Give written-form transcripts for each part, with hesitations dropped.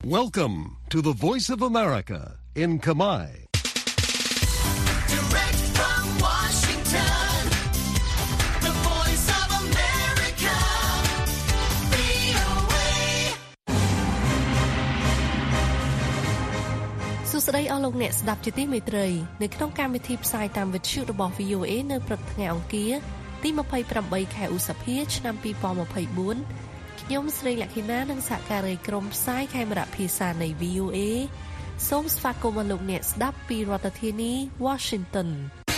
Welcome to the Voice of America in Khmer. Direct from Washington, the Voice of America, VOA. សួស្តីអស់លោកអ្នកស្ដាប់ជាទីមេត្រីនៅក្នុងកម្មវិធីផ្សាយតាមវិទ្យុរបស់ VOA នៅព្រឹកថ្ងៃអង្គារទី28ខែឧសភាឆ្នាំ2024ខ្ញុំស្រីលក្ខិណានិងសហការីក្រុមផ្សាយខេមរៈភាសានៃ VOA សូមស្វាគមន៍លោកអ្នកស្ដាប់ពីរដ្ឋធានី Washington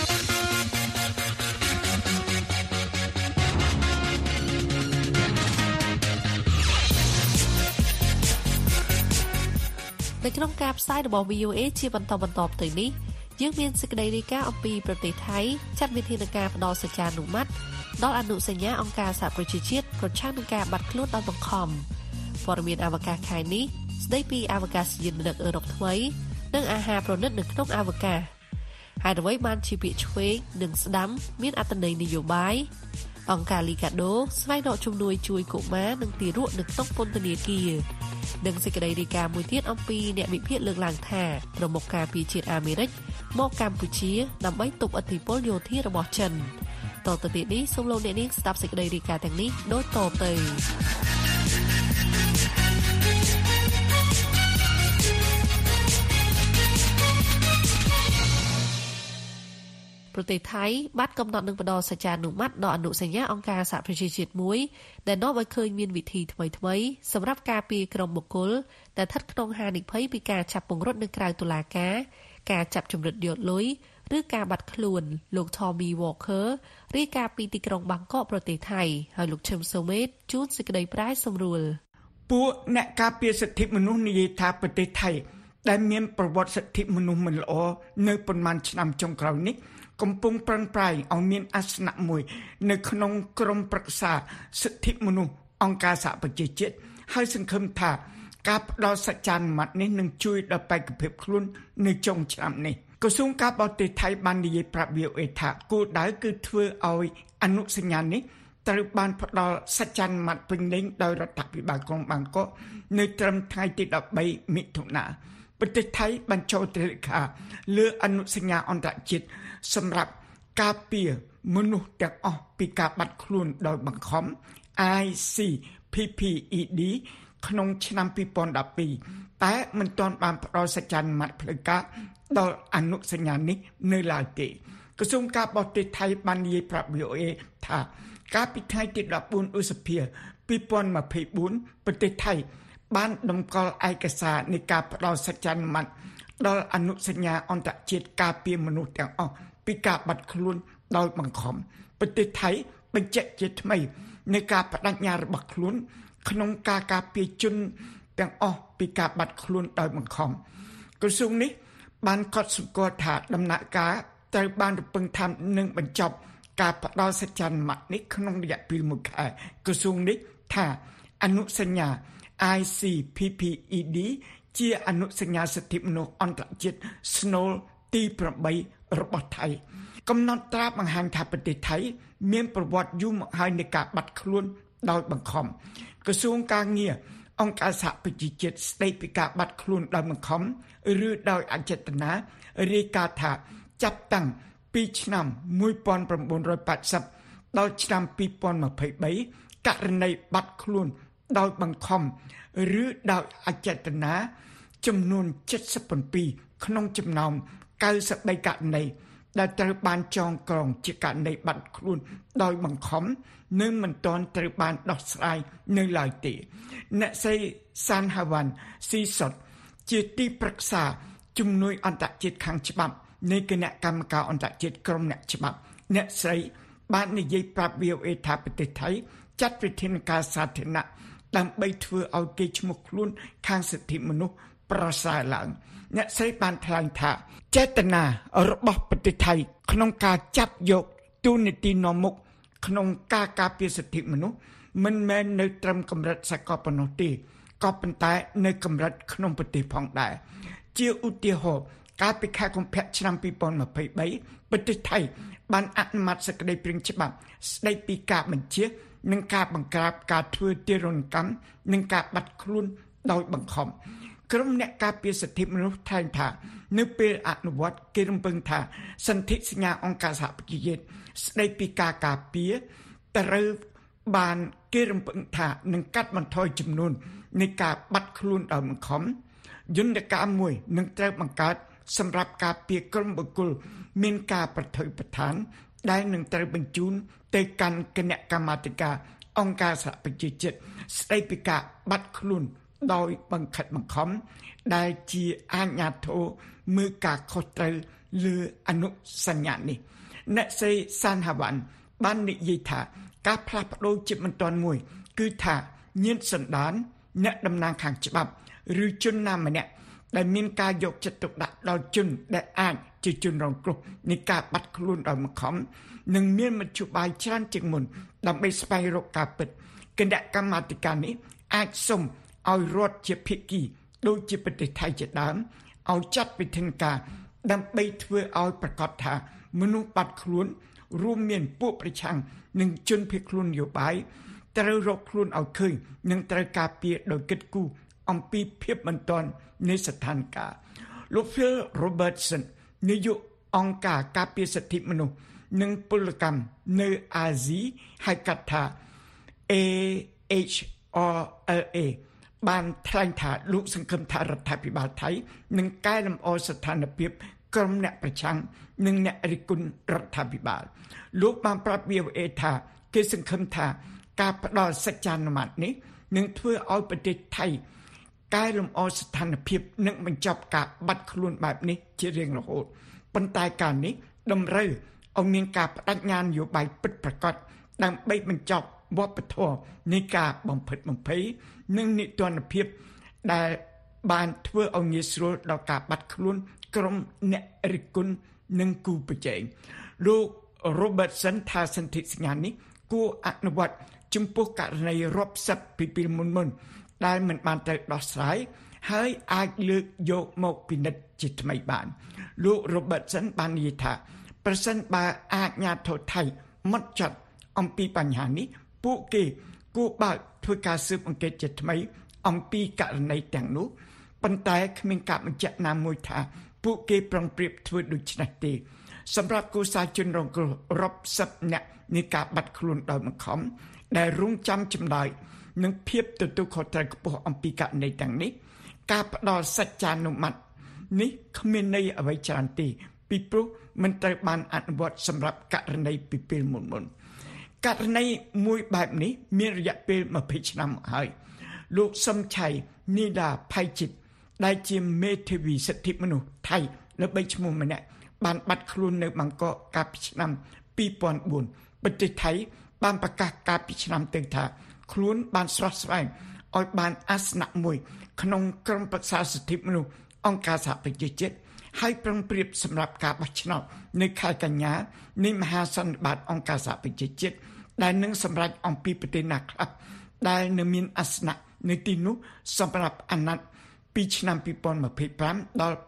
នៅក្នុងការផ្សាយរបស់ VOA ជាបន្តទៅនេះយើងមានសេចក្តីរាយការណ៍អំពីប្រទេសថៃចាត់វិធានការផ្ដល់សច្ចានុម័តដល់អនុសញ្ញាអង្គការសហប្រជាជាតិប្រឆាំងនឹងការបាត់ខ្លួនដោយបង្ខំព័ត៌មានអវកាសខែនេះស្ដីពីអវកាសយានដឹកអឺរ៉ុបថ្មីនិងអាហារប្រណិតនៅក្នុងអវកាសហើយអ្វីបានជាពាក្យឆ្វេងនិងស្ដាំមានអត្ថន័យនយោបាយអង្គការលីកាដូស្វែងរកជំនួយជួយកុមារនិងទារកនៅក្នុងពន្ធនាគារនិងសេចក្តីរាយការណ៍មួយទៀតអំពីអ្នកវិភាគលើកឡើងថាប្រមុខការពារជាតិអាមេរិកមកកម្ពុជាដើម្បីទប់ឥទ្ធិពលយោធារបស់ចិនតទៅទៀតនេះសូមលោកអ្នកនាងស្ដាប់សេចក្តីរាយការណ៍ទាំងនេះដូចតទៅប្រទេសថៃបានកំណត់នឹងផ្ដល់សច្ចានុម័តដល់អនុសញ្ញាអង្គការសហប្រជាជាតិមួយដែលនាំឲ្យឃើញមានវិធីថ្មីសម្រាប់ការពារក្រុមបុគ្គលដែលស្ថិតក្នុងហានិភ័យពីការចាប់ពង្រត់នៅក្រៅតុលាការការចាប់ជំរិតយកលុយឬការបាត់ខ្លួនលោក Tommy Walker រាយការណ៍ពីទីក្រុងបាងកកប្រទេសថៃហើយលោកឈឹមសូមេតជួនសេចក្តីប្រាយសម្រួលពួកអ្នកការពារសិទ្ធិមនុស្សនិយាយថាប្រទេសថៃដែលមានប្រវត្តិសិទ្ធិមនុស្សមិនល្អនៅប៉ុន្មានឆ្នាំចុងក្រោយនេះកំពុងប្រឹងប្រែងឲ្យមានអាសនៈមួយនៅក្នុងក្រុមប្រឹក្សាសិទ្ធិមនុស្សអង្គការសហប្រជាជាតិហើយសង្ឃឹមថាការផ្ដល់សច្ចានុម័តនេះនឹងជួយដល់បេក្ខភាពខ្លួននៅចុងឆ្នាំនេះក្រសួងការបរទេសថៃបាននិយាយប្រាប់ VOA ថាគោលដៅគឺធ្វើឲ្យអនុសញ្ញានេះត្រូវបានផ្ដល់សច្ចានុម័តពេញលេញដោយរដ្ឋាភិបាលក្រុងបាងកកនៅត្រឹមថ្ងៃទី13មិថុនាប្រទេសថៃបានចូលទិដ្ឋាការលើអនុសញ្ញាអន្តរជាតិសម្រាប់ការពារមនុស្សទាំងអស់ពីការបាត់ខ្លួនដោយបង្ខំ ICPPED ក្នុងឆ្នាំ2012តែមិនទាន់បានផ្ដល់សច្ចានុម័តផ្លូវការដល់អនុសញ្ញានេះនៅឡើយទេក្រសួងការបរទេសថៃបាននិយាយប្រាប់ VOA ថាកាលពីថ្ងៃទី14ឧសភា2024ប្រទេសថៃបានតម្កល់ឯកសារនៃការផ្ដល់សច្ចានុម័តដល់អនុសញ្ញាអន្តរជាតិការពារមនុស្សទាំងអស់ពីការបាត់ខ្លួនដោយបង្ខំប្រទេសថៃបញ្ជាក់ជាថ្មីនៃការបដិញ្ញារបស់ខ្លួនក្នុងការការពារជនទាំងអស់ពីការបាត់ខ្លួនដោយបង្ខំក្រសួងនេះបានកត់សម្គាល់ថាដំណាក់កាលត្រូវបានរំពឹងថានឹងបញ្ចប់ការផ្ដល់សច្ចានុម័តនេះក្នុងរយៈពេល1ខែក្រសួងនេះថាអនុសញ្ញា ICPPED ជាអនុសញ្ញាសិទ្ធិមនុស្សអន្តរជាតិស្នូលទី8របស់ថៃកំណត់ត្រាបង្ហាញថាប្រទេសថៃមានប្រវត្តិយូរមកហើយនៃការបាត់ខ្លួនដោយបង្ខំក្រសួងការងារអង្គការសហប្រជាជាតិស្ដីពីការបាត់ខ្លួនដោយបង្ខំឬដោយអចេតនារាយការណ៍ថាចាប់តាំងពីឆ្នាំ1980ដល់ឆ្នាំ2023ករណីបាត់ខ្លួនដោយបង្ខំឬដោយអចេតនាចំនួន77ក្នុងចំណោម93ករណីដែលត្រូវបានចងក្រងជាករណីបាត់ខ្លួនដោយបង្ខំនិងមិនទាន់ត្រូវបានដោះស្រាយនៅឡើយទេអ្នកស្រីសានហាវ៉ាន់ស៊ីសុតជាទីប្រឹក្សាជំនួយអន្តរជាតិខាងច្បាប់នៃគណៈកម្មការអន្តរជាតិក្រមអ្នកច្បាប់អ្នកស្រីបាននិយាយប្រាប់ VOA ថាប្រទេសថៃចាត់វិធានការសាធារណៈដើម្បីធ្វើឲ្យគេឈ្មោះខ្លួនខាងសិទ្ធិមនុស្សប្រសើរឡើងអ្នកស្រីបានថ្លែងថាចេតនារបស់ប្រទេសថៃក្នុងការចាប់យកទូនីតិនាំមុខក្នុងការការពារសិទ្ធិមនុស្សមិនមែននៅត្រឹមកម្រិតសកលប៉ុណ្ណោះទេក៏ប៉ុន្តែនៅកម្រិតក្នុងប្រទេសផងដែរជាឧទាហរណ៍កាលពីខែកុម្ភៈឆ្នាំ2023ប្រទេសថៃបានអនុម័តសេចក្តីព្រាងច្បាប់ស្តីពីការបញ្ជានិងការបង្ក្រាបការធ្វើទារុណកម្មនិងការបាត់ខ្លួនដោយបង្ខំក្រុមអ្នកការពារសិទ្ធិមនុស្សថ្លែងថានៅពេលអនុវត្តគេរំពឹងថាសន្ធិសញ្ញាអង្គការសហប្រជាជាតិស្ដីពីការការពារត្រូវបានគេរំពឹងថានឹងកាត់បន្ថយចំនួននៃការបាត់ខ្លួនដោយបង្ខំយន្តការមួយនឹងត្រូវបង្កើតសម្រាប់ការពារក្រុមបុគ្គលមានការប្រថុយប្រឋានដែលនឹងត្រូវបញ្ជូនទៅកាន់គណៈកម្មាធិការអង្គការសហប្រជាជាតិស្ដីពីការបាត់ខ្លួនដោយបង្ខិតបង្ខំដែលជាអាជ្ញាធរមើលការខុសត្រូវលើអនុសញ្ញានេះអ្នកស្រីសានហាវ៉ាន់បាននិយាយថាការផ្លាស់ប្ដូរជាបន្តមួយគឺថាញាតិសន្តានអ្នកតំណាងខាងច្បាប់ឬជនណាម្នាក់ដែលមានការយកចិត្តទុកដាក់ដល់ជនដែលអាចជាជនរងគ្រោះនៃការបាត់ខ្លួនដោយបង្ខំនិងមានមធ្យោបាយច្រើនជាងមុនដើម្បីស្វែងរកការពិតគណៈកម្មាធិការនេះអាចសុំឲ្យរដ្ឋជាភាគីដូចជាប្រទេសថៃជាដើមឲ្យចាត់វិធានការដើម្បីធ្វើឲ្យប្រកាសថាមនុស្សបាត់ខ្លួនរួមមានពួកប្រឆាំងនិងជនភៀសខ្លួននយោបាយត្រូវរកខ្លួនឲ្យឃើញនិងត្រូវការពារដោយគិតគូរអំពីភាពបន្ទាន់នៃស្ថានភាពលោក Phil Robertson នាយកអង្គការការពារសិទ្ធិមនុស្សនិងពលកម្មនៅអាស៊ីហៅកាត់ថា AHRLA បានថ្លែងថាលោកសង្ឃឹមថារដ្ឋាភិបាលថៃនឹងកែលម្អស្ថានភាពក្រុមអ្នកប្រឆាំងនិងអ្នករិះគន់រដ្ឋាភិបាលលោកបានប្រាប់ VOA ថាគេសង្ឃឹមថាការផ្ដល់សច្ចានុមត្តិនេះនឹងធ្វើឲ្យប្រទេសថៃកែលម្អស្ថានភាពនិងបញ្ចប់ការបាត់ខ្លួនបែបនេះជារៀងរហូតប៉ុន្តែការនេះតម្រូវឲ្យមានការបដិញ្ញានយោបាយពិតប្រាកដដើម្បីបញ្ចប់វប្បធម៌នៃការបំផិតបំភ័យនិងនីតិរដ្ឋភាពដែលបានធ្វើឲ្យងាយស្រួលដល់ការបាត់ខ្លួនក្រុមអ្នករិះគន់និងគូប្រជែងលោក Robertson ថាសន្ធិសញ្ញានេះគួរអនុវត្តចំពោះករណីរាប់សិបពីពេលមុនដែលមិនបានត្រូវដោះស្រាយហើយអាចលើកយកមកពិនិត្យជាថ្មីបានលោក Robertson បាននិយាយថាប្រសិនបើអាជ្ញាធរថៃមកចាត់អំពីបញ្ហានេះពួកគេគួរបើកធ្វើការស៊ើបអង្កេតជាថ្មីអំពីករណីទាំងនោះប៉ុន្តែគ្មានការបញ្ជាក់ណាមួយថាពួកគេប្រឹងប្រៀបធ្វើដូច្នេះទេសម្រាប់គូសាជនរងគ្រោះរាប់សិបនាក់នៃការបាត់ខ្លួនដោយបង្ខំដែលរងចាំចម្លើយនិងភាពទទួលខុសត្រូវខ្ពស់អំពីករណីទាំងនេះការផ្ដល់សច្ចានុមត្តិនេះគ្មានន័យអ្វីច្រើនទេពីព្រោះមិនត្រូវបានអនុវត្តសម្រាប់ករណីពីពេលមុនករណីមួយបែបនេះមានរយៈពេល20ឆ្នាំមកហើយលោកសំឆៃនីដាផៃជិតដែលជាមេធាវីសិទ្ធិមនុស្សថៃនៅ3ឈ្មោះម្នាក់បានបាត់ខ្លួននៅបាងកកកាលពីឆ្នាំ2004ប្រទេសថៃបានប្រកាសកាលពីឆ្នាំទៅថាខ្លួនបានស្រស់ស្វែងឲ្យបានអាសនៈមួយក្នុងក្រុមប្រឹក្សាសិទ្ធិមនុស្សអង្គការសហប្រជាជាតិហើយប្រឹងប្រៀបសម្រាប់ការបោះឆ្នោតនៅខែកញ្ញានៃមហាសន្និបាតអង្គការសហប្រជាជាតិដែលនឹងសម្រេចអំពីប្រទេសណាខ្លះដែលនៅមានអាសនៈនៅទីនោះសម្រាប់អាណត្តិពីឆ្នាំ2025ដល់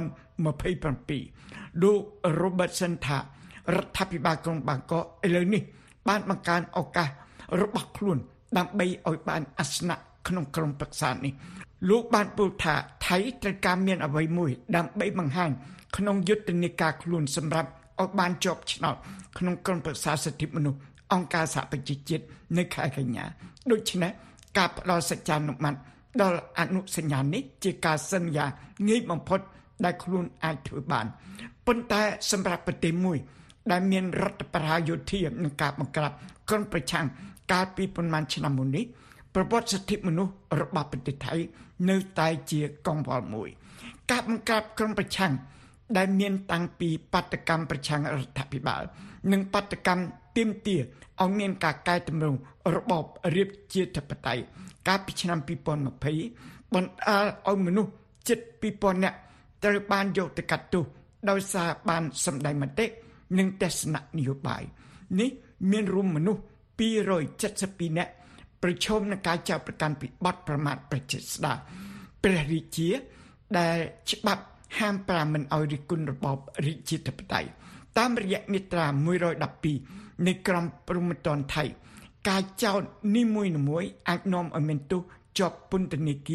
2027លោក Robertson ថារដ្ឋាភិបាលក្រុងបាងកកឥឡូវនេះបានបង្កើនឱកាសរបស់ខ្លួនដើម្បីឲ្យបានអាសនៈក្នុងក្រុមប្រឹក្សានេះលោកបានពោលថាថៃត្រូវការមានអ្វីមួយដើម្បីបង្ហាញក្នុងយុទ្ធនាការខ្លួនសម្រាប់ឲ្យបានជាប់ឆ្នោតក្នុងក្រុមប្រឹក្សាសិទ្ធិមនុស្សអង្គការសហប្រជាជាតិនៅខែកញ្ញាដូច្នេះការផ្ដល់សច្ចានុមត្តិដល់អនុសញ្ញានេះជាការសន្យាងាយបំផុតដែលខ្លួនអាចធ្វើបានប៉ុន្តែសម្រាប់ប្រទេសមួយដែលមានរដ្ឋបហាយោធានិងការបង្ក្រាបក្រុមប្រឆាំងកាលពីប៉ុន្មានឆ្នាំមុននេះប្រវត្តិសិទ្ធិមនុស្សរបស់ប្រទេសថៃនៅតែជាកង្វល់មួយការបង្ក្រាបក្រុមប្រឆាំងដែលមានតាំងពីបាតកម្មប្រឆាំងរដ្ឋាភិបាលនិងបាតកម្មទាមទារឲ្យមានការកែតម្រង់របបរាជាធិបតេយ្យកាលពីឆ្នាំ2020បណ្ដាលឲ្យមនុស្សជិត 2000 នាក់ត្រូវបានយកទៅកាត់ទោសដោយសារបានសម្ដែងមតិនិងទស្សនៈនយោបាយនេះមានរួមមនុស្ស272នាក់ប្រឈមនឹងការចោទប្រកាន់ពីបទប្រមាថប្រជាស្ដារព្រះរាជាដែលច្បាប់ហាម5មិនឲ្យរិះគន់របបរាជាធិបតេយ្យតាមរយៈមាត្រា112នៃក្រមព្រហ្មទណ្ឌថៃការចោទនីមួយៗអាចនាំឲ្យមានទោសជាប់ពន្ធនាគារ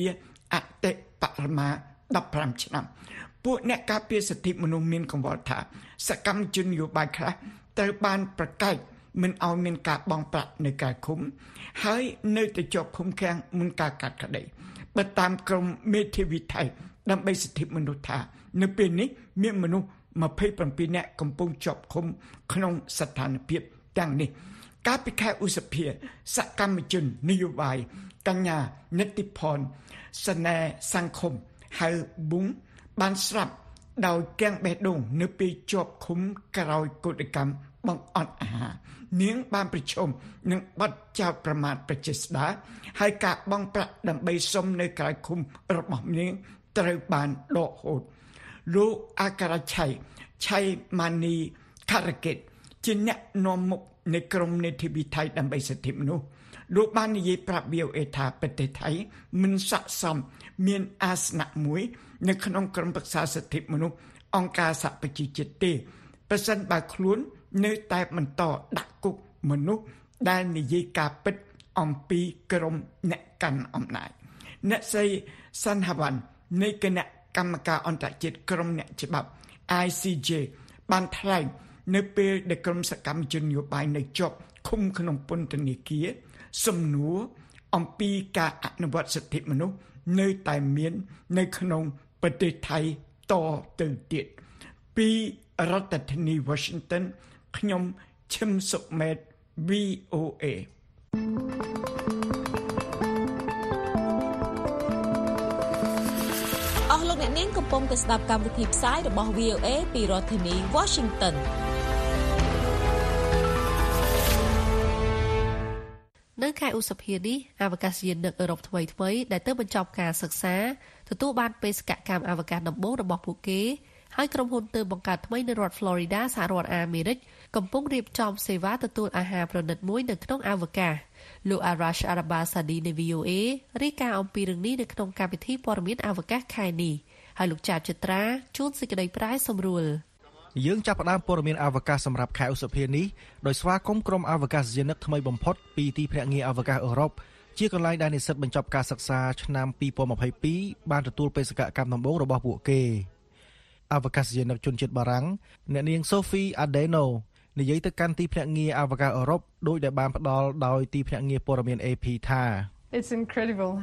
អតិបរមា15ឆ្នាំពួកអ្នកការពារសិទ្ធិមនុស្សមានកង្វល់ថាសកម្មជននយោបាយខ្លះត្រូវបានប្រកែកមិនឲ្យមានការបង់ប្រាក់នៅការឃុំហើយនៅតែជាប់ឃុំឃាំងមុនការកាត់ក្តីបើតាមក្រមមេធាវីថៃដើម្បីសិទ្ធិមនុស្សថានៅពេលនេះមានមនុស្ស27នាក់កំពុងជាប់ឃុំក្នុងស្ថានភាពទាំងនេះកាលពីខែឧសភាសកម្មជននយោបាយកញ្ញានិតិផនសណែសង្គមហៅប៊ុងបានស្លាប់ដោយគាំងបេះដូងនៅពេលជាប់ឃុំក្រោយកោតកម្មបង្អត់អាហារនាងបានប្រឈមនឹងបទចោទប្រមាថប្រជាស្ដារហើយការបង់ប្រាក់ដើម្បីសុំនៅក្រៅឃុំរបស់នាងត្រូវបានដកហូតលោកអាការឆៃម៉ានីការ៉ាកេតជាអ្នកនាំមុខនៃក្រមនេតិវិថីដើម្បីសិទ្ធិមនុស្សលោកបាននិយាយប្រាប់ VOA ថាប្រទេសថៃមិនស័ក្តិសមមានអាសនៈមួយនៅក្នុងក្រុមប្រឹក្សាសិទ្ធិមនុស្សអង្គការសហប្រជាជាតិទេប្រសិនបើខ្លួននៅតែបន្តដាក់គុកមនុស្សដែលនិយាយការពិតអំពីក្រុមអ្នកកាន់អំណាចអ្នកស្រីសាន់ហាវ៉ាន់នៃគណៈកម្មការអន្តរជាតិក្រុមអ្នកច្បាប់ ICJ បានថ្លែងនៅពេលដែលក្រុមសកម្មជននយោបាយនៅជាប់ឃុំក្នុងពន្ធនាគារសំណួរអំពីការអនុវត្តសិទ្ធិមនុស្សនៅតែមាននៅក្នុងប្រទេសថៃតទៅទៀតពីរដ្ឋធានី Washington ខ្ញុំឈឹមសុមេត VOA អស់លោកអ្នកនាងកំពុងតែស្ដាប់កម្មវិធីផ្សាយរបស់ VOA ពីរដ្ឋធានី Washington នៅខែឧសភានេះអវកាសយានដឹកអឺរ៉ុបថ្មីដែលទើបបញ្ចប់ការសិក្សាទទួលបានបេសកកម្មអវកាសដំបូងរបស់ពួកគេហើយក្រុមហ៊ុនទើបបង្កើតថ្មីនៅរដ្ឋ Florida សហរដ្ឋអាមេរិកកំពុងរៀបចំសេវាទទួលអាហារប្រណិតមួយនៅក្នុងអវកាសលោក Arash Arabasadi នៃ VOA រាយការណ៍អំពីរឿងនេះនៅក្នុងកម្មវិធីព័ត៌មានអវកាសខែនេះហើយលោកចាបចត្រាជួនសេចក្តីប្រែសម្រួលយើងចាប់ផ្ដើមព័ត៌មានអវកាសសម្រាប់ខែឧសភានេះដោយស្វាគមន៍ក្រុមអវកាសយានិកថ្មីបំផុតពីទីភ្នាក់ងារអវកាសអឺរ៉ុបជាកន្លែងដែលនិស្សិតបញ្ចប់ការសិក្សាឆ្នាំ2022បានទទួលបេសកកម្មដំបូងរបស់ពួកគេអវកាសយានិកជនជាតិបារាំងអ្នកនាង Sophie Adeno និយាយទៅកាន់ទីភ្នាក់ងារអវកាសអឺរ៉ុបដោយដែលបានផ្ដល់ដោយទីភ្នាក់ងារព័ត៌មាន AP ថា It's incredible.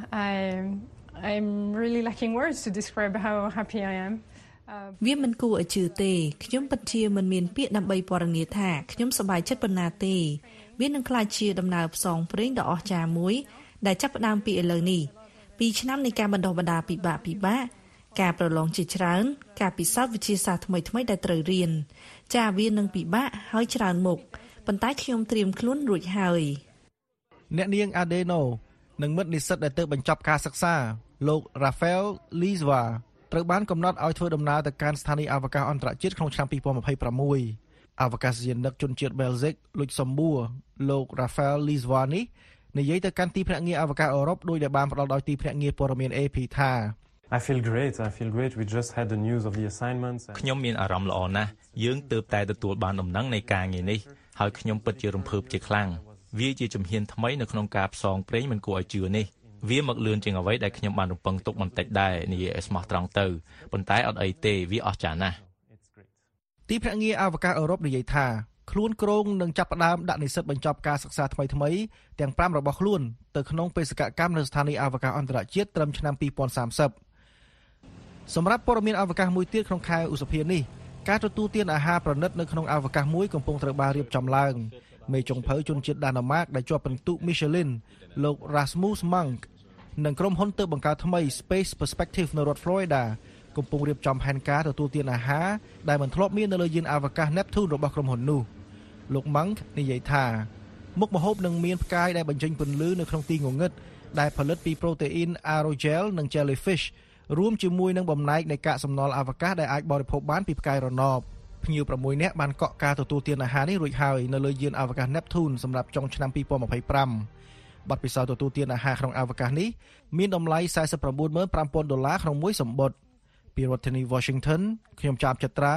I'm really lacking words to describe how happy I am. វាមិនគួរឲ្យជឿទេខ្ញុំពិតជាមិនមានពាក្យដើម្បីពណ៌នាថាខ្ញុំសប្បាយចិត្តប៉ុណ្ណាទេវានឹងក្លាយជាដំណើរផ្សងព្រេងដ៏អស្ចារ្យមួយដែលចាប់ផ្ដើមពីឥឡូវនេះ2ឆ្នាំនៃការបណ្ដុះបណ្ដាលពិបាកការប្រឡងជាច្រើនការពិសោធន៍វិទ្យាសាស្ត្រថ្មីដែលត្រូវរៀនចាវានឹងពិបាកហើយច្រើនមុខប៉ុន្តែខ្ញុំត្រៀមខ្លួនរួចហើយអ្នកនាង Adeno និងមិត្តនិស្សិតដែលទើបបញ្ចប់ការសិក្សាលោក Rafael Lizwa ត្រូវបានកំណត់ឲ្យធ្វើដំណើរទៅកាន់ស្ថានីយ៍អវកាសអន្តរជាតិក្នុងឆ្នាំ2026អវកាសយានិកជនជាតិបែលហ្សិកលុចសំបួរលោក Rafael Lizwa នេះនិយាយទៅកាន់ទីភ្នាក់ងារអវកាសអឺរ៉ុបដោយដែលបានផ្ដល់ដោយទីភ្នាក់ងារព័ត៌មាន AP ថា I feel great. We just had the news of the assignments. ខ្ញុំមានអារម្មណ៍ល្អណាស់យើងទើបតែទទួលបានដំណឹងនៃការងារនេះហើយខ្ញុំពិតជារំភើបជាខ្លាំងវាជាជំហានថ្មីនៅក្នុងការផ្សងព្រេងមិនគួរឲ្យជឿនេះវាមកលឿនជាងអ្វីដែលខ្ញុំបានរំពឹងទុកបន្តិចដែរនិយាយឲ្យស្មោះត្រង់ទៅប៉ុន្តែអត់អីទេវាអស្ចារ្យណាស់ទីភ្នាក់ងារអវកាសអឺរ៉ុបនិយាយថាខ្លួនគ្រងនឹងចាប់ផ្ដើមដាក់និស្សិតបញ្ចប់ការសិក្សាថ្មីទាំង5របស់ខ្លួនទៅក្នុងបេសកកម្មនៅស្ថានីយ៍អវកាសអន្តរជាតិត្រឹមឆ្នាំ2030សម្រាប់ព័ត៌មានអវកាសមួយទៀតក្នុងខែឧសភានេះការទទួលទានអាហារប្រណិតនៅក្នុងអវកាសមួយកំពុងត្រូវបានរៀបចំឡើងមេចុងភៅជនជាតិដាណឺម៉ាកដែលជាប់ពិន្ទុ Michelin លោក Rasmus Monk និងក្រុមហ៊ុនទើបបង្កើតថ្មី Space Perspective នៅរដ្ឋ Florida កំពុងរៀបចំផែនការទទួលទានអាហារដែលមិនធ្លាប់មាននៅលើយានអវកាស Neptune របស់ក្រុមហ៊ុននោះលោក Monk និយាយថាមុខម្ហូបនឹងមានផ្កាយដែលបញ្ចេញពន្លឺនៅក្នុងទីងងឹតដែលផលិតពីប្រូតេអ៊ីន Aerogel និង Jellyfishរួមជាមួយនឹងបំណែកនៃកាកសំណល់អវកាសដែលអាចបរិភោគបានពីផ្កាយរណបភ្ញៀវ6នាក់បានកក់ការទទួលទានអាហារនេះរួចហើយនៅលើយានអវកាស Neptune សម្រាប់ចុងឆ្នាំ2025បទពិសោធន៍ទទួលទានអាហារក្នុងអវកាសនេះមានតម្លៃ$495,000ក្នុងមួយសំបុត្រពីរដ្ឋធានី Washington ខ្ញុំចាបចត្រា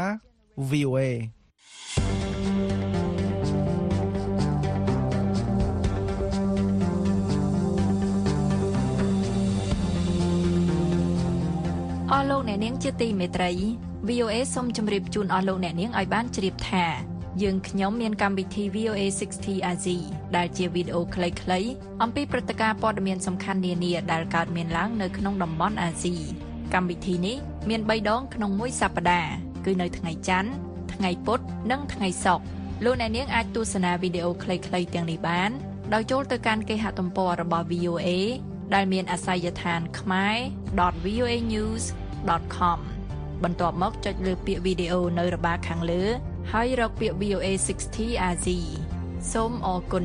VOA អស់លោកអ្នកនាងជាទីមេត្រី VOA សូមជម្រាបជូនអស់លោកអ្នកនាងឲ្យបានជ្រាបថាយើងខ្ញុំមានកម្មវិធី VOA 60 Asia ដែលជាវីដេអូខ្លីៗអំពីព្រឹត្តិការណ៍ព័ត៌មានសំខាន់នានាដែលកើតមានឡើងនៅក្នុងតំបន់អាស៊ីកម្មវិធីនេះមាន3ដងក្នុងមួយសប្តាហ៍គឺនៅថ្ងៃច័ន្ទថ្ងៃពុធនិងថ្ងៃសុក្រលោកអ្នកនាងអាចទស្សនាវីដេអូខ្លីៗទាំងនេះបានដោយចូលទៅកាន់គេហទំព័ររបស់ VOA ដែលមានអាសយដ្ឋាន khmer.voanews.com បន្ទាប់មកចុចលើពាក្យវីដេអូនៅរបារខាងលើហើយរកពាក្យ VOA 60 Asia សូមអរគុណ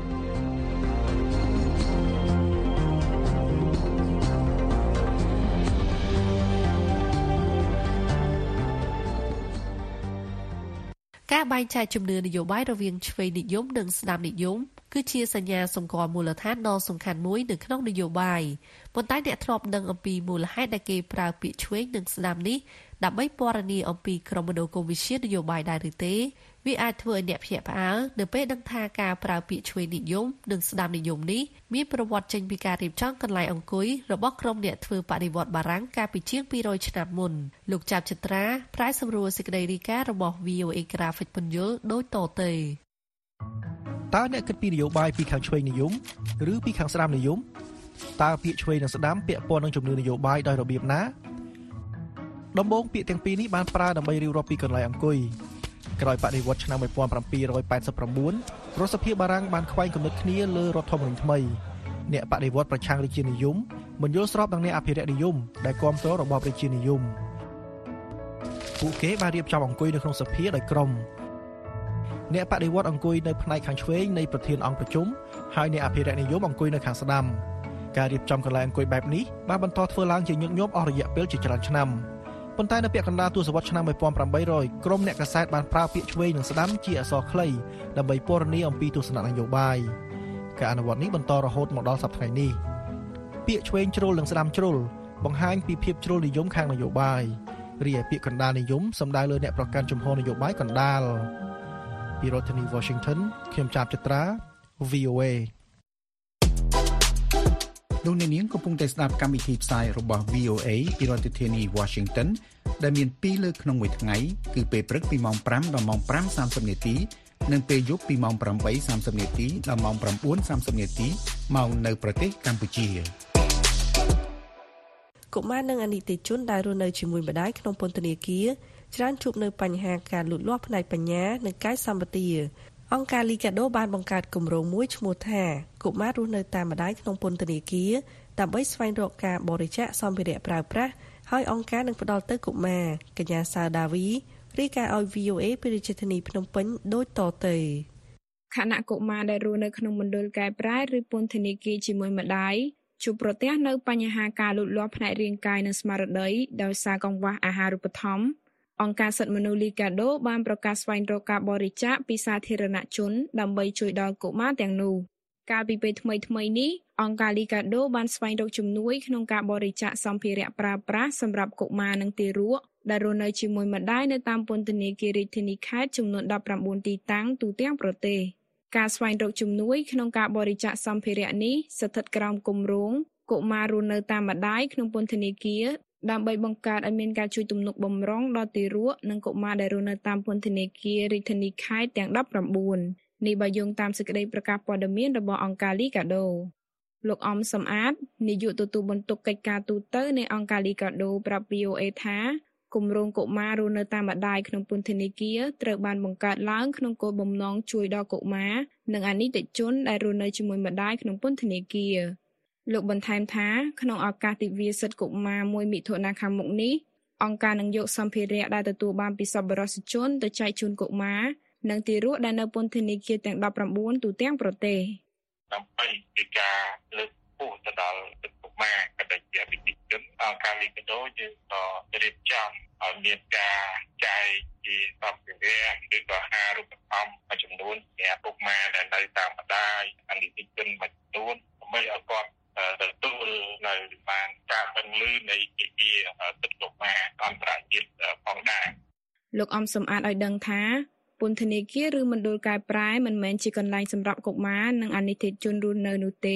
ការបែងចែកជំនឿនយោបាយរវាងឆ្វេងនិយមនិងស្ដាំនិយមគឺជាសញ្ញាសម្គាល់មូលដ្ឋានដ៏សំខាន់មួយនៅក្នុងនយោបាយប៉ុន្តែអ្នកធ្លាប់ដឹងអំពីមូលហេតុដែលគេប្រើពាក្យឆ្វេងនិងស្ដាំនេះដើម្បីពណ៌នាអំពីក្រមមនោគមវិជ្ជានយោបាយដែរឬទេវាអាចធ្វើឲ្យអ្នកភ្ញាក់ផ្អើលនៅពេលដឹងថាការប្រើពាក្យឆ្វេងនិយមនិងស្ដាំនិយមនេះមានប្រវត្តិចេញពីការរៀបចំកន្លែងអង្គុយរបស់ក្រុមអ្នកធ្វើបដិវត្តន៍បារាំងកាលពីជាង200ឆ្នាំមុនលោកចាប់ចត្រាប្រាយសម្រួលសេចក្តីរាយការណ៍របស់ VOA Graphic ពន្យល់ដូចតទៅតើអ្នកគិតពីនយោបាយពីខាងឆ្វេងនិយមឬពីខាងស្ដាំនិយមតើពាក្យឆ្វេងនិងស្ដាំពាក់ព័ន្ធនឹងជំនឿនយោបាយដោយរបៀបណាដំបូងពាក្យទាំងពីរនេះបានប្រើដើម្បីរៀបរាប់ពីកន្លែងអង្គុយក្រោយបដិវត្តន៍ឆ្នាំ1789រដ្ឋសភាបារាំងបានខ្វែងគំនិតគ្នាលើរដ្ឋធម្មនុញ្ញថ្មីអ្នកបដិវត្តន៍ប្រឆាំងរាជានិយមមិនយល់ស្របនឹងអ្នកអភិរក្សនិយមដែលគាំទ្ររបបរាជានិយមពួកគេបានរៀបចំអង្គុយនៅក្នុងសភាដោយក្រុមអ្នកបដិវត្តន៍អង្គុយនៅផ្នែកខាងឆ្វេងនៃប្រធានអង្គប្រជុំហើយអ្នកអភិរក្សនិយមអង្គុយនៅខាងស្ដាំការរៀបចំកន្លែងអង្គុយបែបនេះបានបន្តធ្វើឡើងជាញឹកញាប់អស់រយៈពេលជាច្រើនឆ្នាំប៉ុន្តែនៅពាក់កណ្ដាលទសវត្សរ៍ឆ្នាំ1800ក្រុមអ្នកកាសែតបានប្រើពាក្យឆ្វេងនិងស្ដាំជាអក្សរខ្លីដើម្បីពណ៌នាអំពីទស្សនៈនយោបាយការអនុវត្តនេះបន្តរហូតមកដល់សប្តាហ៍នេះពាក្យឆ្វេងជ្រុលនិងស្ដាំជ្រុលបង្ហាញពីភាពជ្រុលនិយមខាងនយោបាយរីឯពាក្យកណ្ដាលនិយមសំដៅលើអ្នកប្រកាន់ជំហរនយោបាយកណ្ដាលពីរដ្ឋធានី Washington ខ្ញុំចាប់ចត្រា VOA លោកអ្នកនាងកំពុងតែស្ដាប់កម្មវិធីផ្សាយរបស់ VOA ពីរដ្ឋធានី Washington ដែលមាន2លើកក្នុងមួយថ្ងៃគឺពេលព្រឹកពីម៉ោង5ដល់ម៉ោង 5:30 នាទីនិងពេលយប់ពីម៉ោង 8:30 នាទីដល់ម៉ោង 9:30 នាទីមកនៅប្រទេសកម្ពុជាកុមារនិងអនិច្ចជនដែលរស់នៅជាមួយម្ដាយក្នុងពន្ធនាគារច្រើនជួបនៅបញ្ហាការលូតលាស់ផ្នែកបញ្ញានិងកាយសម្បទាអង្គការ Liga do បានបង្កើតគម្រោងមួយឈ្មោះថាកុមាររស់នៅតាមម្ដាយក្នុងពន្ធនាគារដើម្បីស្វែងរកការបរិច្ចាគសម្ភារៈប្រើប្រាស់ហើយអង្គការនឹងផ្ដល់ទៅកុមារកញ្ញាសាដាវីរាយការណ៍ឲ្យ VOA ពីរាជធានីភ្នំពេញដូចតទៅខណៈកុមារដែលរស់នៅក្នុងមណ្ឌលកែប្រែឬពន្ធនាគារជាមួយម្ដាយជួបប្រទះនៅបញ្ហាការលូតលាស់ផ្នែករាងកាយនិងស្មារតីដោយសារកង្វះអាហារូបត្ថម្ភអង្គការសិទ្ធិមនុស្ស Liga do បានប្រកាសស្វែងរកការបរិច្ចាគពីសាធារណជនដើម្បីជួយដល់កុមារទាំងនោះកាលពីពេលថ្មីៗនេះអង្គការ Liga do បានស្វែងរកជំនួយក្នុងការបរិច្ចាគសម្ភារៈប្រើប្រាស់សម្រាប់កុមារនិងទារកដែលរស់នៅជាមួយម្ដាយនៅតាមពន្ធនាគាររាជធានីខេត្តចំនួន19ទីតាំងទូទាំងប្រទេសការស្វែងរកជំនួយក្នុងការបរិច្ចាគសម្ភារៈនេះស្ថិតក្រោមគម្រោងកុមាររស់នៅតាមម្ដាយក្នុងពន្ធនាគារដើម្បីបង្កើតឲ្យមានការជួយទំនុកបម្រុងដល់ទារកនិងកុមារដែលរស់នៅតាមពន្ធនាគាររាជធានីខេត្តទាំង19នេះបើយោងតាមសេចក្តីប្រកាសព័ត៌មានរបស់អង្គការ Liga do លោកអំសំអាតនាយកទទួលបន្ទុកកិច្ចការទូតនៃអង្គការ Liga do ប្រាប់ VOA ថាគម្រោងកុមាររស់នៅតាមម្ដាយក្នុងពន្ធនាគារត្រូវបានបង្កើតឡើងក្នុងគោលបំណងជួយដល់កុមារនិងអនិច្ចជនដែលរស់នៅជាមួយម្ដាយក្នុងពន្ធនាគារលោកបន្ថែមថាក្នុងឱកាសទិវាសិទ្ធិកុមារ1មិថុនាខាងមុខនេះអង្គការនឹងយកសម្ភារៈដែលទទួលបានពីសប្បុរសជនទៅចែកជូនកុមារនិងទារកដែលនៅពន្ធនាគារទាំង19ទូទាំងប្រទេសដើម្បីពីការលើកពោលទៅដល់កុមារក៏ដូចជាវិទ្យាជនអង្គការ Liga do យើងក៏រៀបចំឲ្យមានការចែកជាសម្ភារៈឬក៏អាហារូបត្ថម្ភមួយចំនួនសម្រាប់កុមារដែលនៅតាមម្ដាយអនិច្ចជនមួយចំនួនដើម្បីឲ្យគាត់ទទួលនៅបានការពង្រឹងនៃវិទ្យាសិទ្ធិកុមារអន្តរជាតិផងដែរលោកអំសំអាតឲ្យដឹងថាពន្ធនាគារឬមណ្ឌលកែប្រែមិនមែនជាកន្លែងសម្រាប់កុមារនិងអនិច្ចជនរស់នៅនោះទេ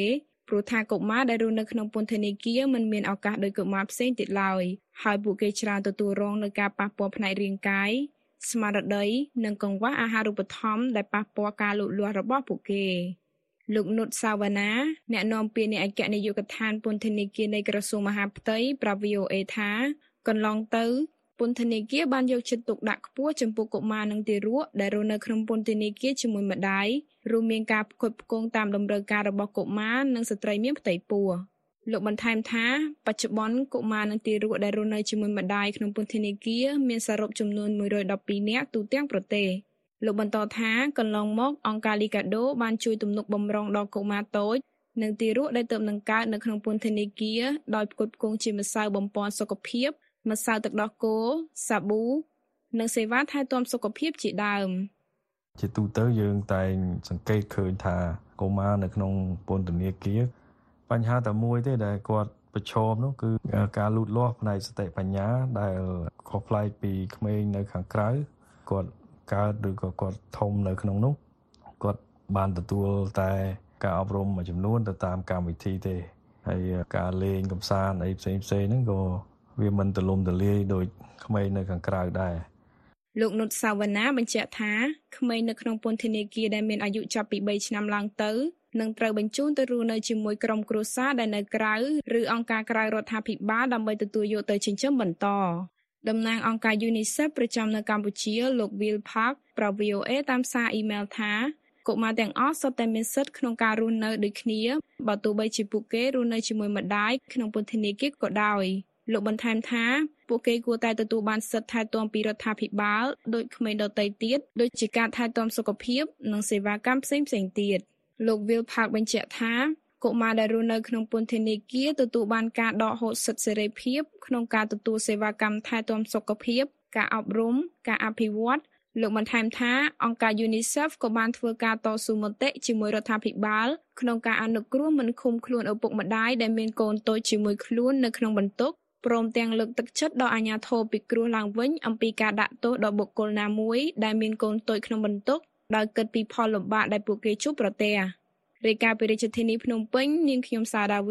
ព្រោះថាកុមារដែលរស់នៅក្នុងពន្ធនាគារមិនមានឱកាសដោយកុមារផ្សេងទៀតឡើយហើយពួកគេច្រើនទទួលរងនឹងការប៉ះពាល់ផ្នែករាងកាយស្មារតីនិងកង្វះអាហារូបត្ថម្ភដែលប៉ះពាល់ការលូតលាស់របស់ពួកគេលោកនុតសាវណ្ណាអ្នកនាំពាក្យនៃអគ្គនាយកដ្ឋានពន្ធនាគារនៃក្រសួងមហាផ្ទៃប្រាប់ VOA ថាកន្លងទៅពន្ធនាគារបានយកចិត្តទុកដាក់ខ្ពស់ចំពោះកុមារនិងទារកដែលរស់នៅក្នុងពន្ធនាគារជាមួយម្ដាយរួមមានការផ្គត់ផ្គង់តាមតម្រូវការរបស់កុមារនិងស្ត្រីមានផ្ទៃពោះលោកបន្ថែមថាបច្ចុប្បន្នកុមារនិងទារកដែលរស់នៅជាមួយម្ដាយក្នុងពន្ធនាគារមានសរុបចំនួន112នាក់ទូទាំងប្រទេសលោកបន្តថាកន្លងមកអង្គការលីកាដូបានជួយទំនុកបម្រុងដល់កុមារតូចនិងទារកដែលទើបនឹងកើតនៅក្នុងពន្ធនាគារដោយផ្គត់ផ្គង់ជាម្សៅបំប៉នសុខភាពម្សៅទឹកដោះគោសាប៊ូនិងសេវាថែទាំសុខភាពជាដើមជាទូទៅយើងតែងសង្កេតឃើញថាកុមារនៅក្នុងពន្ធនាគារបញ្ហាតែមួយទេដែលគាត់ប្រឈមនោះគឺការលូតលាស់ផ្នែកសតិបញ្ញាដែលខុសប្លែកពីក្មេងនៅខាងក្រៅគាត់កើតឬក៏គាត់ធំនៅក្នុងនោះគាត់បានទទួលតែការអប់រំមួយចំនួនទៅតាមកម្មវិធីទេហើយការលេងកម្សាន្តអីផ្សេងហ្នឹងក៏វាមិនទូលំទូលាយដូចក្មេងនៅខាងក្រៅដែរលោកនុតសាវណ្ណាបញ្ជាក់ថាក្មេងនៅក្នុងពន្ធនាគារដែលមានអាយុចាប់ពី3ឆ្នាំឡើងទៅនឹងត្រូវបញ្ជូនទៅរស់នៅជាមួយក្រុមគ្រួសារដែលនៅក្រៅឬអង្គការក្រៅរដ្ឋាភិបាលដើម្បីទទួលយកទៅចិញ្ចឹមបន្តតំណាងអង្គការ UNICEF ប្រចាំនៅកម្ពុជាលោក Will Park ប្រាប់ VOA តាមសារអ៊ីមែលថាកុមារទាំងអស់សុទ្ធតែមានសិទ្ធិក្នុងការរស់នៅដូចគ្នាបើទោះបីជាពួកគេរស់នៅជាមួយម្ដាយក្នុងពន្ធនាគារក៏ដោយលោកបន្ថែមថាពួកគេគួរតែទទួលបានសិទ្ធិថែទាំពីរដ្ឋាភិបាលដូចក្មេងដទៃទៀតដូចជាការថែទាំសុខភាពនិងសេវាកម្មផ្សេងៗទៀតលោក Will Park បញ្ជាក់ថាកុមារដែលរស់នៅក្នុងពន្ធនាគារទទួលបានការដកហូតសិទ្ធិសេរីភាពក្នុងការទទួលសេវាកម្មថែទាំសុខភាពការអប់រំការអភិវឌ្ឍលោកបន្ថែមថាអង្គការ UNICEF ក៏បានធ្វើការតស៊ូមតិជាមួយរដ្ឋាភិបាលក្នុងការអនុគ្រោះមិនឃុំខ្លួនឪពុកម្ដាយដែលមានកូនតូចជាមួយខ្លួននៅក្នុងបន្ទុកព្រមទាំងលើកទឹកចិត្តដល់អាជ្ញាធរពិគ្រោះឡើងវិញអំពីការដាក់ទោសដល់បុគ្គលណាមួយដែលមានកូនតូចក្នុងបន្ទុកដោយគិតពីផលលំបាកដែលពួកគេជួបប្រទះរាយការណ៍ពីរាជធានីភ្នំពេញនាងខ្ញុំសាដាវី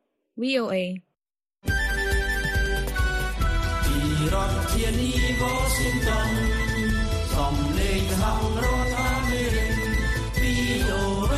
VOA ពីរដ្ឋធានី Washington សំឡេងក្នុងរដ្ឋអាមេរិក VOA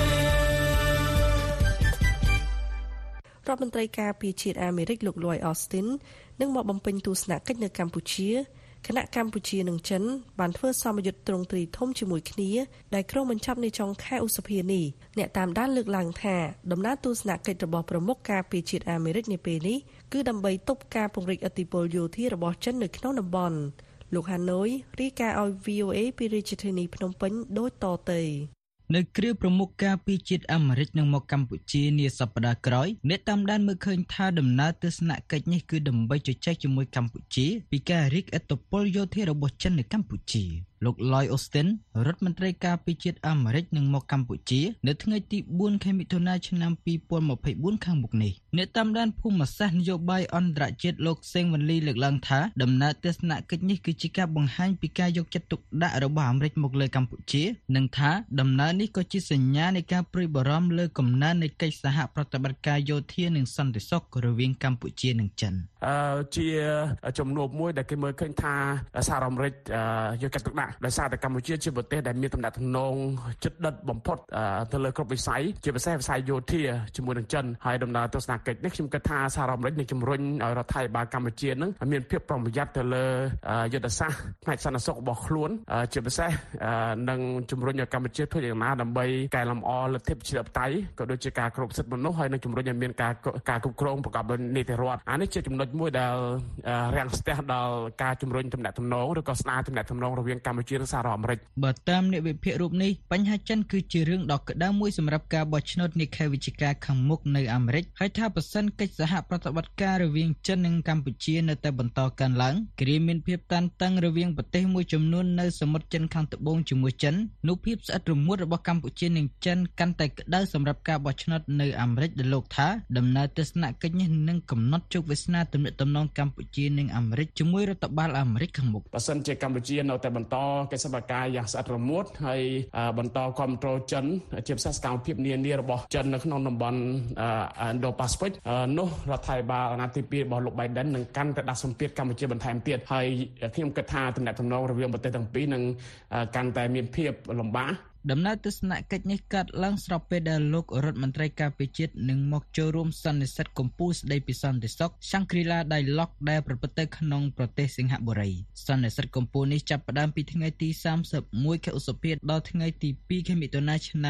រដ្ឋមន្ត្រីការពារជាតិអាមេរិកលោក Lloyd Austin នឹងមកបំពេញទស្សនកិច្ចនៅកម្ពុជាគណៈកម្ពុជានិងចិនបានធ្វើសម្ពយុទ្ធទ្រង់ទ្រីធំជាមួយគ្នាដែលក្រុងបញ្ចប់នៅចុងខែឧសភានេះអ្នកតាមដានលើកឡើងថាដំណើរទស្សនកិច្ចរបស់ប្រមុខការពារជាតិអាមេរិកនាពេលនេះគឺដើម្បីទប់ការពង្រីកឥទ្ធិពលយោធារបស់ចិននៅក្នុងតំបន់លោកហាណូយរាយការណ៍ឲ្យ VOA ពីរាជធានីភ្នំពេញដូចតទៅនៅគ្រាប្រមុខការពារជាតិអាមេរិកនឹងមកកម្ពុជានាសប្តាហ៍ក្រោយអ្នកតាមដានមើលឃើញថាដំណើរទស្សនកិច្ចនេះគឺដើម្បីជជែកជាមួយកម្ពុជាពីការរីកឥទ្ធិពលយោធារបស់ចិននៅកម្ពុជាលោក Lloyd Austin រដ្ឋមន្ត្រីការពារជាតិអាមេរិកនឹងមកកម្ពុជានៅថ្ងៃទី4ខែមិថុនាឆ្នាំ2024ខាងមុខនេះអ្នកតាមដានភូមិសាស្ត្រនយោបាយអន្តរជាតិលោកសេងវ៉ាន់លីលើកឡើងថាដំណើរទស្សនកិច្ចនេះគឺជាការបង្ហាញពីការយកចិត្តទុកដាក់របស់អាមេរិកមកលើកម្ពុជានិងថាដំណើរនេះក៏ជាសញ្ញានៃការព្រួយបារម្ភលើកំណើននៃកិច្ចសហប្រតិបត្តិការយោធានិងសន្តិសុខរវាងកម្ពុជានិងចិនជាជំនួបមួយដែលគេមើលឃើញថាសហរដ្ឋអាមេរិកយកចិត្តទុកដាក់ដោយសារតែកម្ពុជាជាប្រទេសដែលមានទំនាក់ទំនងជិតដិតបំផុតទៅលើគ្រប់វិស័យជាពិសេសវិស័យយោធាជាមួយនឹងចិនហើយដំណើរទស្សនកិច្ចនេះខ្ញុំគិតថាសហរដ្ឋអាមេរិកនឹងជំរុញឲ្យរដ្ឋាភិបាលកម្ពុជានឹងមានភាពប្រុងប្រយ័ត្នទៅលើយុទ្ធសាស្ត្រផ្នែកសន្តិសុខរបស់ខ្លួនជាពិសេសនឹងជំរុញឲ្យកម្ពុជាធ្វើយ៉ាងណាដើម្បីកែលម្អលទ្ធិប្រជាធិបតេយ្យក៏ដូចជាការគ្រប់សិទ្ធិមនុស្សហើយនឹងជំរុញឲ្យមានការគ្រប់គ្រងប្រកបដោយនីតិរដ្ឋអានេះជាចំណុចមួយដែលរាំងស្ទះដល់ការជំរុញទំនាក់ទំនងឬក៏ស្ដារទំនាក់ទំនងរវាងកម្ពុជានិងសហរដ្ឋអាមេរិកបើតាមអ្នកវិភាគរូបនេះបញ្ហាចិនគឺជារឿងដ៏ក្តៅមួយសម្រាប់ការបោះឆ្នោតនាខែវិច្ឆិកាខាងមុខនៅអាមេរិកហើយថាប្រសិនកិច្ចសហប្រតិបត្តិការរវាងចិននិងកម្ពុជានៅតែបន្តកើនឡើងគ្រាមានភាពតានតឹងរវាងប្រទេសមួយចំនួននៅសមុទ្រចិនខាងត្បូងជាមួយចិននោះភាពស្អិតរមួតរបស់កម្ពុជានិងចិនកាន់តែក្តៅសម្រាប់ការបោះឆ្នោតនៅអាមេរិកដែលលោកថាដំណើរទស្សនកិច្ចនេះនឹងកំណត់ជោគវាសនាទំនាក់ទំនងកម្ពុជានិងអាមេរិកជាមួយរដ្ឋបាលអាមេរិកខាងមុខបើសិនជាកម្ពុជានៅតែបន្តកិច្ចសហប្រតិបត្តិការយ៉ាងស្អិតរមួតហើយបន្តគ្រប់គ្រងចិនជាពិសេសសកម្មភាពនានារបស់ចិននៅក្នុងតំបន់ Indo-Pacific នោះរដ្ឋាភិបាលអាណត្តិទី2របស់លោក Biden នឹងកាន់តែដាក់សម្ពាធកម្ពុជាបន្ថែមទៀតហើយខ្ញុំគិតថាទំនាក់ទំនងរវាងប្រទេសទាំងពីរនឹងកាន់តែមានភាពលំបាកដំណើរទស្សនកិច្ចនេះកាត់ឡើងស្របពេលដែលលោករដ្ឋមន្ត្រីការពារជាតិនឹងមកចូលរួមសន្និសីទកម្ពុជាស្ដីពីសន្តិសុខ Shangri-La Dialogue ដែលប្រព្រឹត្តទៅក្នុងប្រទេសសិង្ហបុរីសន្និសីទកម្ពុជានេះចាប់ផ្ដើមពីថ្ងៃទី31 ខែឧសភាដល់ថ្ងៃទី2 ខែមិថុនាឆ្នាំ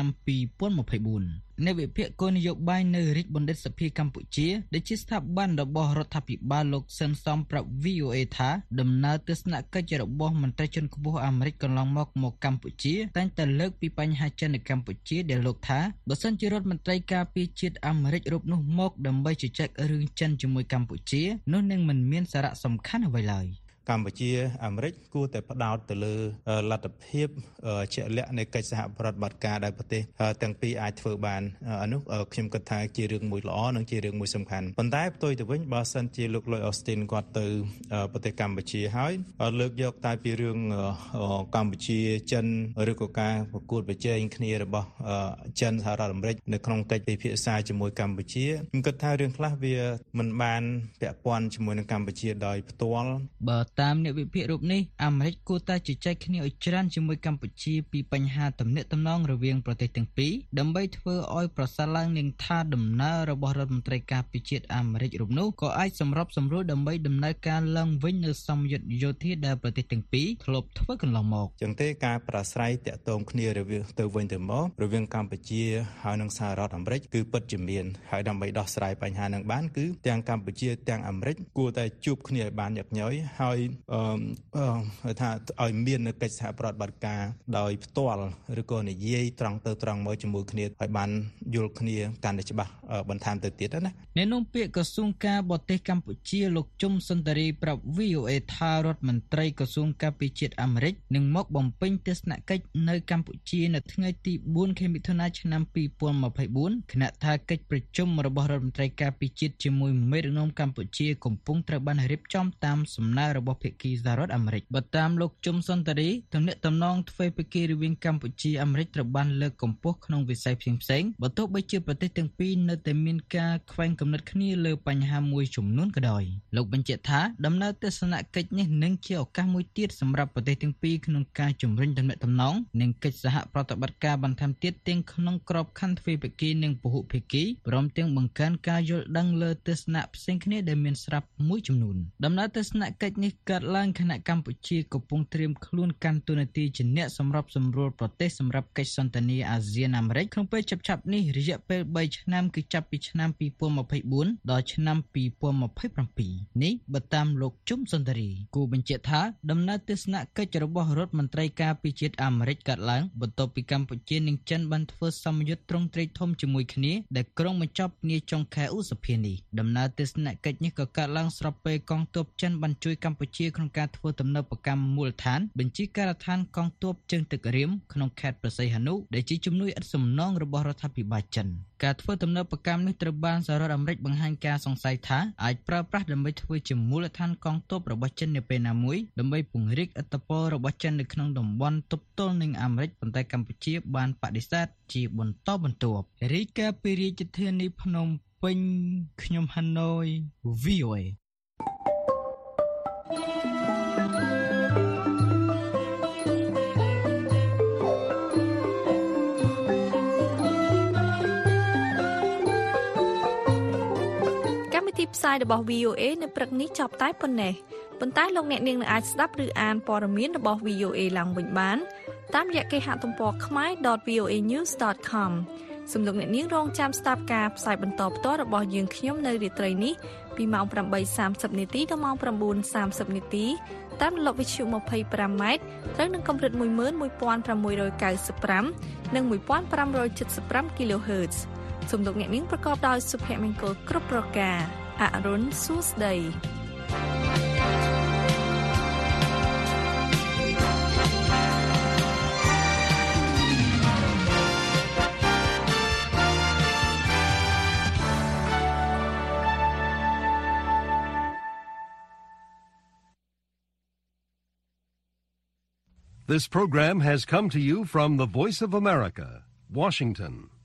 2024 អ្នកវិភាគគោលនយោបាយនៅរាជបណ្ឌិតសភាកម្ពុជាដែលជាស្ថាប័នរបស់រដ្ឋាភិបាលលោកសឹមសំប្រាប់ VOA ថាដំណើរទស្សនកិច្ចរបស់មន្ត្រីជាន់ខ្ពស់អាមេរិកកន្លងមកកម្ពុជាតែងតែលើកពីបញ្ហាចិននៅកម្ពុជាដែលលោកថាបើសិនជារដ្ឋមន្ត្រីការពារជាតិអាមេរិករូបនោះមកដើម្បីជជែករឿងចិនជាមួយកម្ពុជានោះនឹងមិនមានសារៈសំខាន់អ្វីឡើយកម្ពុជាអាមេរិកគួរតែផ្ដោតទៅលើលទ្ធភាពជាក់លាក់នៃកិច្ចសហប្រតិបត្តិការដែលប្រទេសទាំងពីរអាចធ្វើបាននោះខ្ញុំគិតថាជារឿងមួយល្អនិងជារឿងមួយសំខាន់ប៉ុន្តែផ្ទុយទៅវិញបើសិនជាលោក Lloyd Austin គាត់ទៅប្រទេសកម្ពុជាហើយលើកយកតែពីរឿងកម្ពុជាចិនឬក៏ការប្រកួតប្រជែងគ្នារបស់ចិនសហរដ្ឋអាមេរិកនៅក្នុងកិច្ចពិភាក្សាជាមួយកម្ពុជាខ្ញុំគិតថារឿងខ្លះវាមិនបានពាក់ព័ន្ធជាមួយនឹងកម្ពុជាដោយផ្ទាល់តាមអ្នកវិភាគរូបនេះអាមេរិកគួរតែជជែកគ្នាឲ្យច្រើនជាមួយកម្ពុជាពីបញ្ហាទំនាក់ទំនងរវាងប្រទេសទាំងពីរដើម្បីធ្វើឲ្យប្រសើរឡើងនឹងថាដំណើររបស់រដ្ឋមន្ត្រីការពារជាតិអាមេរិករូបនោះក៏អាចសម្របសម្រួលដើម្បីដំណើរការឡើងវិញនៅសម្យុទ្ធយោធាដែលប្រទេសទាំងពីរធ្លាប់ធ្វើកន្លងមកចឹងទេការប្រស្រ័យតាក់ទងគ្នារវាងទៅវិញទៅមករវាងកម្ពុជាហើយនិងសហរដ្ឋអាមេរិកគឺពិតជាមានហើយដើម្បីដោះស្រាយបញ្ហានឹងបានគឺទាំងកម្ពុជាទាំងអាមេរិកគួរតែជួបគ្នាឲ្យបានញឹកញយហើយថាឲ្យមាននៅកិច្ចសហប្រតិបត្តិការដោយផ្ទាល់ឬក៏និយាយត្រង់ទៅត្រង់មកជាមួយគ្នាឲ្យបានយល់គ្នាកាន់តែច្បាស់បន្ថែមទៅទៀតណាអ្នកនាំពាក្យក្រសួងការបរទេសកម្ពុជាលោកជុំសុនតារីប្រាប់ VOA ថារដ្ឋមន្ត្រីក្រសួងការពារជាតិអាមេរិកនឹងមកបំពេញទស្សនកិច្ចនៅកម្ពុជានៅថ្ងៃទី4 ខែមិថុនាឆ្នាំ 2024 គណៈថាកិច្ចប្រជុំរបស់រដ្ឋមន្ត្រីការពារជាតិជាមួយមេដឹកនាំកម្ពុជាកំពុងត្រូវបានរៀបចំតាមសំណើរបស់ភាគីសហរដ្ឋអាមេរិកបើតាមលោកជុំសុនតារីទំនាក់ទំនងទ្វេភាគីរវាងកម្ពុជាអាមេរិកត្រូវបានលើកកម្ពស់ក្នុងវិស័យផ្សេងៗបើទោះបីជាប្រទេសទាំងពីរនៅតែមានការខ្វែងគំនិតគ្នាលើបញ្ហាមួយចំនួនក៏ដោយលោកបញ្ជាក់ថាដំណើរទស្សនកិច្ចនេះនឹងជាឱកាសមួយទៀតសម្រាប់ប្រទេសទាំងពីរក្នុងការជំរុញទំនាក់ទំនងនិងកិច្ចសហប្រតិបត្តិការបន្ថែមទៀតទាំងក្នុងក្របខ័ណ្ឌទ្វេភាគីនិងពហុភាគីព្រមទាំងបង្កើនការយល់ដឹងលើទស្សនៈផ្សេងគ្នាដែលមានស្រាប់មួយចំនួនដំណើរទស្សនកិច្ចនេះកើតឡើងខណៈកម្ពុជាកំពុងត្រៀមខ្លួនកាន់តួនាទីជាអ្នកសម្របសម្រួលប្រទេសសម្រាប់កិច្ចសន្ទនាអាស៊ានអាមេរិកក្នុងពេលឆាប់ៗនេះរយៈពេល3ឆ្នាំគឺចាប់ពីឆ្នាំ 2024 ដល់ឆ្នាំ 2027 នេះបើតាមលោកជុំសុនតារីគូបញ្ជាក់ថាដំណើរទស្សនកិច្ចរបស់រដ្ឋមន្ត្រីការពារជាតិអាមេរិកកើតឡើងបន្ទាប់ពីកម្ពុជានិងចិនបានធ្វើសម្ពយុទ្ធទ្រង់ទ្រាយធំជាមួយគ្នាដែលក្រុងបញ្ចប់នាចុងខែឧសភានេះដំណើរទស្សនកិច្ចនេះក៏កើតឡើងស្របពេលកងទ័ពចិនបានជួយកម្ពុជាក្នុងការធ្វើទំនើបកម្មមូលដ្ឋានបញ្ជាការដ្ឋានកងទ័ពជើងទឹករៀមក្នុងខេត្តព្រះសីហនុដែលជាជំនួយឥតសំណងរបស់រដ្ឋាភិបាលចិនការធ្វើទំនើបកម្មនេះត្រូវបានសហរដ្ឋអាមេរិកបង្ហាញការសង្ស័យថាអាចប្រើប្រាស់ដើម្បីធ្វើជាមូលដ្ឋានកងទ័ពរបស់ចិននៅពេលណាមួយដើម្បីពង្រីកឥទ្ធិពលរបស់ចិននៅក្នុងតំបន់ទប់ទល់នឹងអាមេរិកប៉ុន្តែកម្ពុជាបានបដិសេធជាបន្តបន្ទាប់រាយការណ៍ពីរាជធានីភ្នំពេញខ្ញុំហាណូយ VOA ផ្សាយរបស់ VOA នៅព្រឹកនេះចប់តែប៉ុណ្ណេះប៉ុន្តែលោកអ្នកនាងនឹងអាចស្ដាប់ឬអានព័ត៌មានរបស់ VOA ឡើងវិញបានតាមរយៈគេហទំព័រ khmer.voanews.com សូមលោកអ្នកនាងរងចាំស្ដាប់ការផ្សាយបន្តផ្ទាល់របស់យើងខ្ញុំនៅរាត្រីនេះពីម៉ោង 8:30 នាទីដល់ម៉ោង 9:30 នាទីតាមរលកវិទ្យុ 25 ម៉ែត្រត្រូវនឹងកម្រិត 11695 និង 1575 kHz សូមលោកអ្នកនាងប្រកបដោយសុភមង្គលគ្រប់ប្រការអរុនសួស្ដី This program has come to you from the Voice of America, Washington.